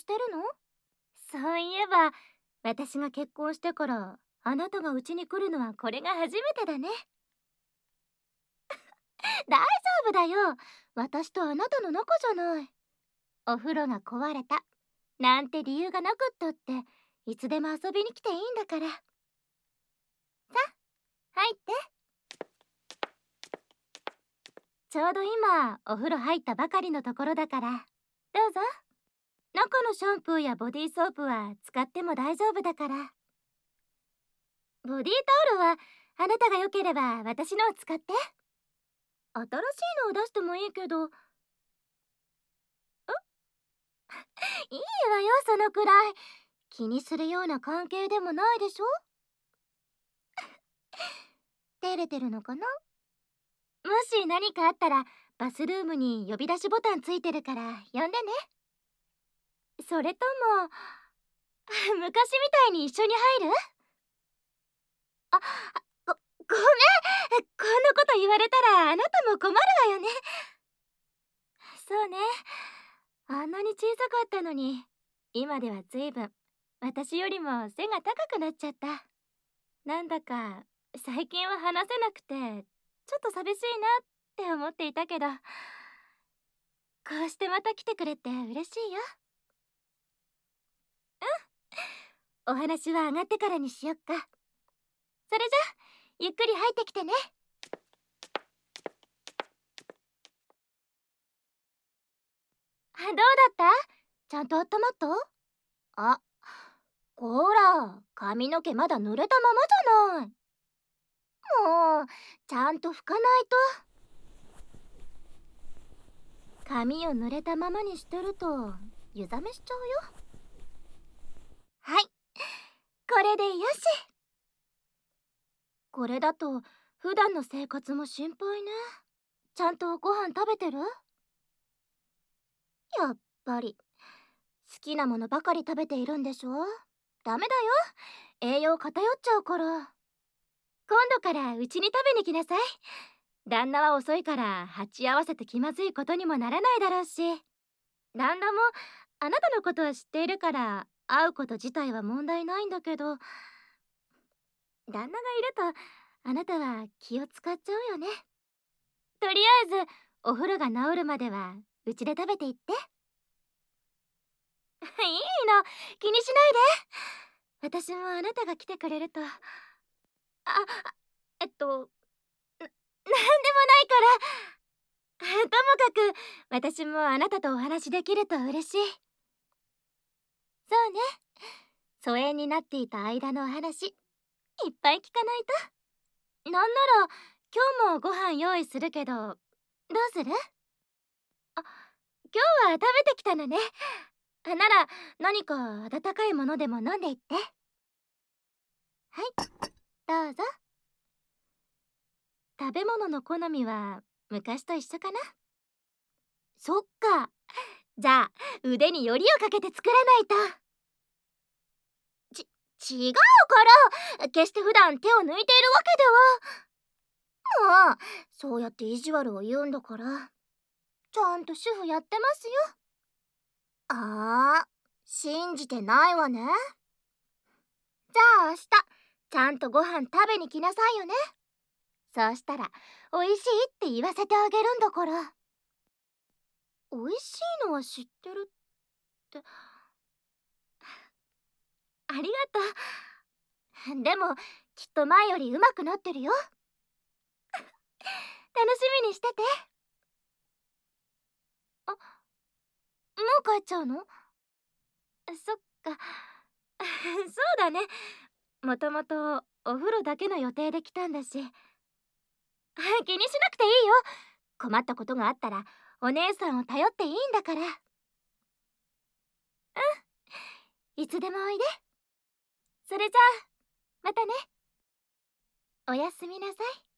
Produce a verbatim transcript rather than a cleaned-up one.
してるの？そういえば、私が結婚してからあなたがうちに来るのはこれが初めてだね。大丈夫だよ。私とあなたの仲じゃない。お風呂が壊れたなんて理由がなくったっていつでも遊びに来ていいんだから。さ入って。ちょうど今お風呂入ったばかりのところだから、どうぞ。中のシャンプーやボディーソープは使っても大丈夫だから。ボディータオルはあなたが良ければ私のを使って。新しいのを出してもいいけど。いいわよ、そのくらい。気にするような関係でもないでしょ。照れてるのかな。もし何かあったらバスルームに呼び出しボタンついてるから呼んでね。それとも昔みたいに一緒に入る？あ、ご、ごめん。こんなこと言われたらあなたも困るわよね。そうね。あんなに小さかったのに今ではずいぶん私よりも背が高くなっちゃった。なんだか最近は話せなくてちょっと寂しいなって思っていたけど、こうしてまた来てくれて嬉しいよ。お話は上がってからにしよっか。それじゃゆっくり入ってきてね。どうだった？ちゃんと温まった？あ、こら、髪の毛まだ濡れたままじゃない。もうちゃんと拭かないと。髪を濡れたままにしてると湯冷めしちゃうよ。はい、これでよし。これだと普段の生活も心配ね。ちゃんとご飯食べてる？やっぱり好きなものばかり食べているんでしょ。ダメだよ、栄養偏っちゃうから。今度からうちに食べに来なさい。旦那は遅いから鉢合わせて気まずいことにもならないだろうし、旦那もあなたのことは知っているから会うこと自体は問題ないんだけど、旦那がいるとあなたは気を使っちゃうよね。とりあえずお風呂が治るまではうちで食べていって。いいの、気にしないで。私もあなたが来てくれると。あ、えっとな、なんでもないから。ともかく私もあなたとお話しできると嬉しい。そうね、疎遠になっていた間のお話いっぱい聞かないと。なんなら今日もご飯用意するけど、どうする？あ、今日は食べてきたのね。なら何か温かいものでも飲んでいって。はい、どうぞ。食べ物の好みは昔と一緒かな。そっか。じゃあ腕によりをかけて作らないと。ち、違うから。決して普段手を抜いているわけでは。もうそうやって意地悪を言うんだからちゃんと主婦やってますよ。ああ、信じてないわね。じゃあ明日ちゃんとご飯食べに来なさいよね。そうしたら美味しいって言わせてあげるんだから。美味しいのは知ってるって。ありがとう。でもきっと前より上手くなってるよ。楽しみにしてて。あ、もう帰っちゃうの？そっか。そうだね。もともとお風呂だけの予定で来たんだし。気にしなくていいよ。困ったことがあったらお姉さんを頼っていいんだから。うん、いつでもおいで。それじゃあまたね。おやすみなさい。